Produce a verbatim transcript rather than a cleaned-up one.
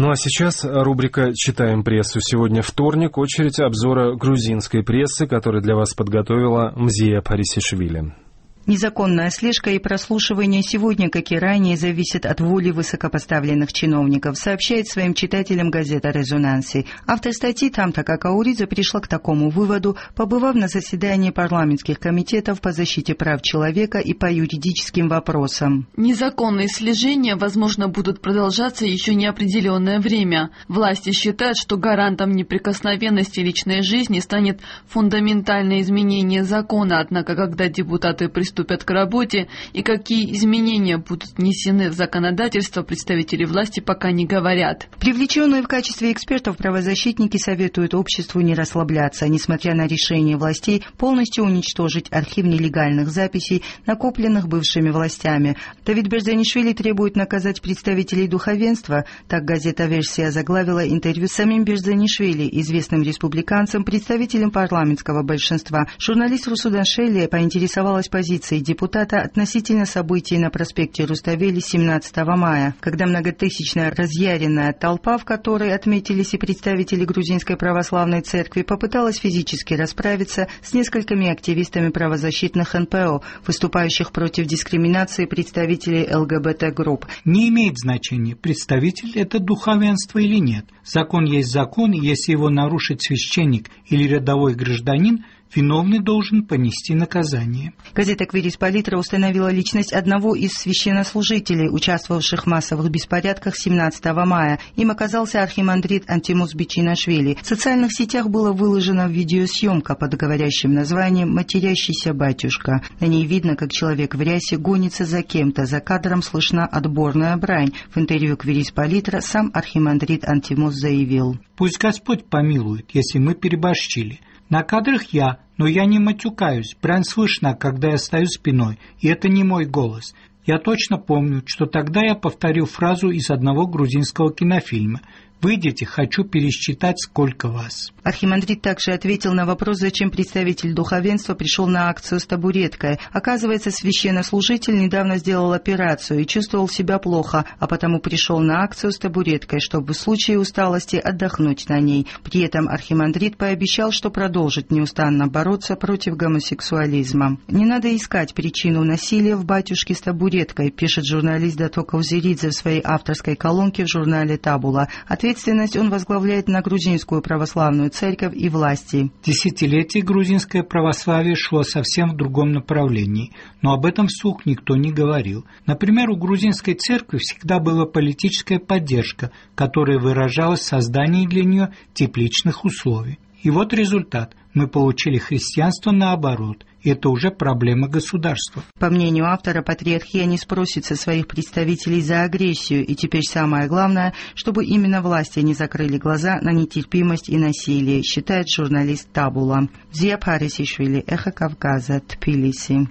Ну а сейчас рубрика «Читаем прессу». Сегодня вторник, очередь обзора грузинской прессы, которую для вас подготовила Мзия Парисишвили. Незаконная слежка и прослушивание сегодня, как и ранее, зависят от воли высокопоставленных чиновников, сообщает своим читателям газета «Резонанси». Автор статьи Тамта Какауридзе пришла к такому выводу, побывав на заседании парламентских комитетов по защите прав человека и по юридическим вопросам. Незаконные слежения, возможно, будут продолжаться еще неопределенное время. Власти считают, что гарантом неприкосновенности личной жизни станет фундаментальное изменение закона, однако, когда депутаты приступят приступят к работе и какие изменения будут внесены в законодательство, представители власти пока не говорят. Привлеченные в качестве экспертов правозащитники советуют обществу не расслабляться, несмотря на решение властей полностью уничтожить архив нелегальных записей, накопленных бывшими властями. Давид Берзанишвили требует наказать представителей духовенства. Так газета «Версия» заглавила интервью с самим Берзанишвили, известным республиканцем, представителем парламентского большинства. Журналист Русудан Шелли поинтересовалась позицией депутата относительно событий на проспекте Руставели семнадцатого мая, когда многотысячная разъяренная толпа, в которой отметились и представители грузинской православной церкви, попыталась физически расправиться с несколькими активистами правозащитных эн пэ о, выступающих против дискриминации представителей эл гэ бэ тэ-групп. Не имеет значения, представитель это духовенство или нет. Закон есть закон, и если его нарушит священник или рядовой гражданин, виновный должен понести наказание. Газета «Квирис Политра» установила личность одного из священнослужителей, участвовавших в массовых беспорядках семнадцатого мая. Им оказался архимандрит Антимус Бичинашвили. В социальных сетях была выложена видеосъемка под говорящим названием «Матерящийся батюшка». На ней видно, как человек в рясе гонится за кем-то. За кадром слышна отборная брань. В интервью «Квирис Политра» сам архимандрит Антимус заявил: «Пусть Господь помилует, если мы переборщили. На кадрах я, но я не матюкаюсь, брань слышна, когда я стою спиной, и это не мой голос. Я точно помню, что тогда я повторил фразу из одного грузинского кинофильма: «Выйдите, хочу пересчитать, сколько вас». Архимандрит также ответил на вопрос, зачем представитель духовенства пришел на акцию с табуреткой. Оказывается, священнослужитель недавно сделал операцию и чувствовал себя плохо, а потому пришел на акцию с табуреткой, чтобы в случае усталости отдохнуть на ней. При этом архимандрит пообещал, что продолжит неустанно бороться против гомосексуализма. «Не надо искать причину насилия в батюшке с табуреткой», пишет журналист Дато Каузеридзе в своей авторской колонке в журнале «Табула». Ответственность он возглавляет на грузинскую православную церковь и власти. Десятилетие грузинское православие шло совсем в другом направлении, но об этом вслух никто не говорил. Например, у грузинской церкви всегда была политическая поддержка, которая выражалась в создании для нее тепличных условий. И вот результат. Мы получили христианство наоборот. И это уже проблема государства. По мнению автора, патриархия не спросит со своих представителей за агрессию. И теперь самое главное, чтобы именно власти не закрыли глаза на нетерпимость и насилие, считает журналист Табула. Мзия Парисишвили, Эхо Кавказа, Тбилиси.